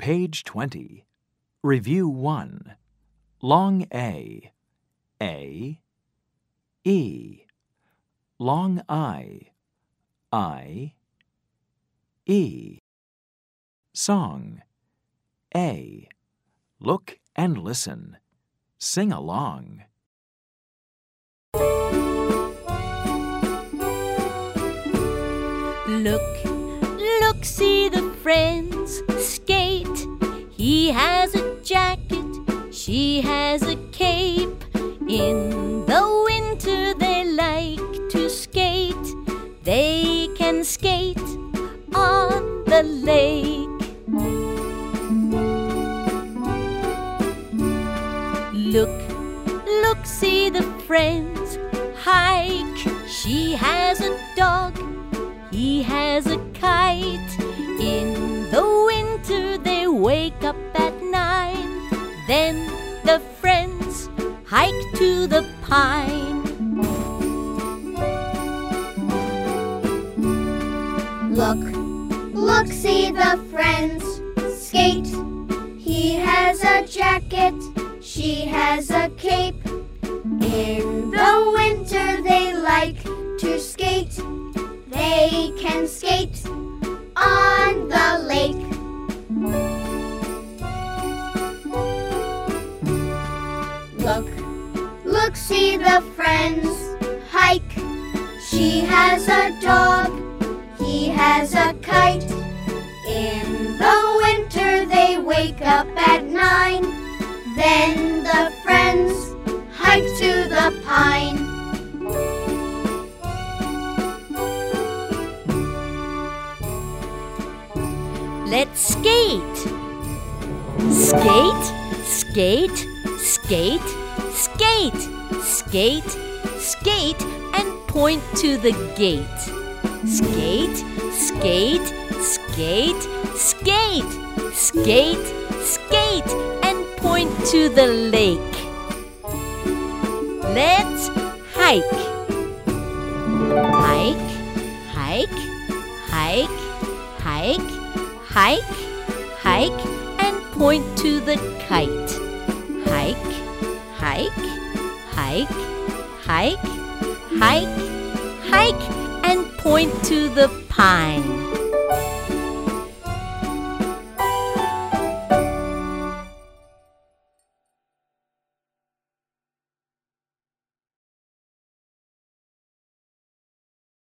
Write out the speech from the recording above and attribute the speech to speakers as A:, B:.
A: Page 20. Review 1. Long A. A. E. Long I. I. E. Song. A. Look and listen. Sing along.
B: Look, look, see the friends skate. He has a jacket, she has a cape. In the winter they like to skate. They can skate on the lake. Look, look, see the friends hike. She has a dog, he has a kite. In the winter they wake up at 9. Then the friends hike to the pine.
C: Look, look, see the friends skate. He has a jacket, she has a cape. In the winter they like to skate. They can skate on the lake. Look, look, see the friends hike. She has a dog, he has a kite. In the winter they wake up at 9. Then the friends hike to the pine.
B: Let's skate. Skate, skate, skate, skate, skate, skate, and point to the gate. Skate, skate, skate, skate, skate, skate, and point to the lake. Let's hike. Hike, hike, hike, hike, hike, hike, and point to the kite. Hike, hike, hike, hike, hike, hike, and point to the pine.